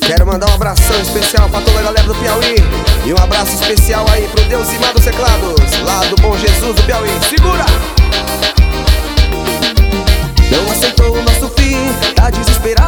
Quero mandar um abração especial pra toda a galera do Piauí. E um abraço especial aí pro Deus e Mar dos Teclados, lá do Bom Jesus do Piauí. Segura! Não aceitou o nosso fim, tá desesperado